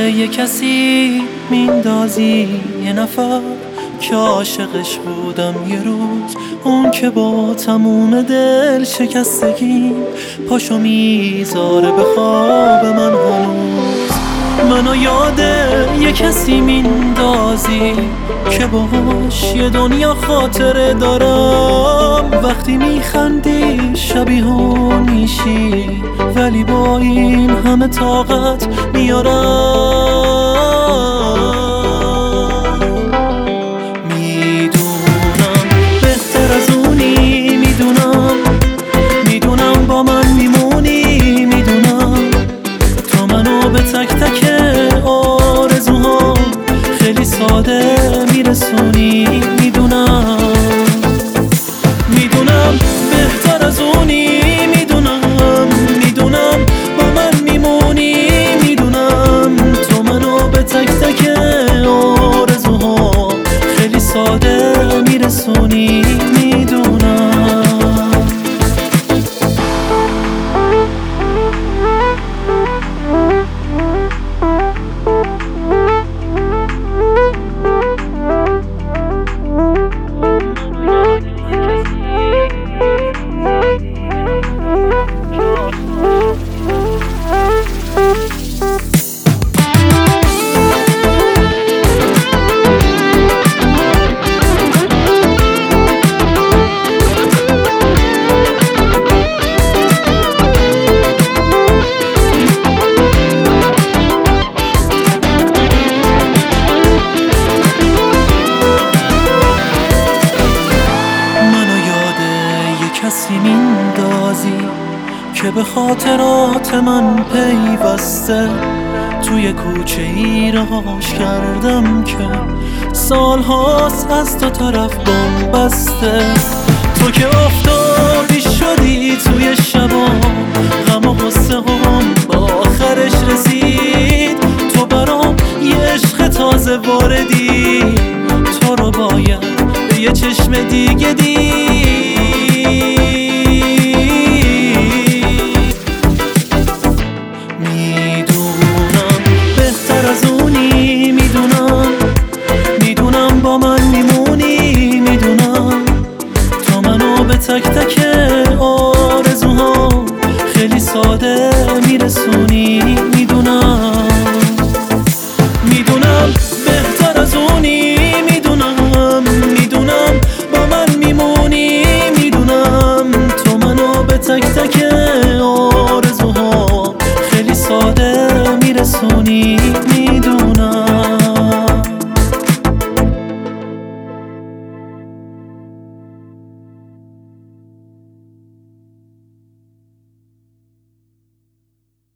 یه کسی میندازی یه نفر که عاشقش بودم یه روز، اون که با تموم دل شکستگی پاشو میذاره به خواب من هنوز. منو یاده یه کسی میندازی که باهاش یه دنیا خاطره دارم. وقتی میخندی شبیه اون میشی، ولی با این همه طاقت میارم. میدونم بهتر از اونی، میدونم با من میمونی، میدونم تو منو به تک تک آرزوها خیلی ساده میرسونی. میدونم بهتر از اونی، میدونم با من میمونی، میدونم تو منو به تک تک آرزوها خیلی ساده میرسونی. کسی میندازی که به خاطرات من پیوسته، توی کوچه ای رهاش کردم که سالهاست از تو طرف بم بسته. تو که افتادی شدی توی شبام، غم و غصه هم با آخرش رسید. تو برام یه عشق تازه واردی، تو رو باید به یه چشم دیگه دید. میدونم بهتر از اونی، میدونم با من میمونی، میدونم تو منو به تک تک آرزوها خیلی ساده میرسونی. میدونم بهتر از اونی، میدونم با من میمونی، میدونم تو منو به تک تک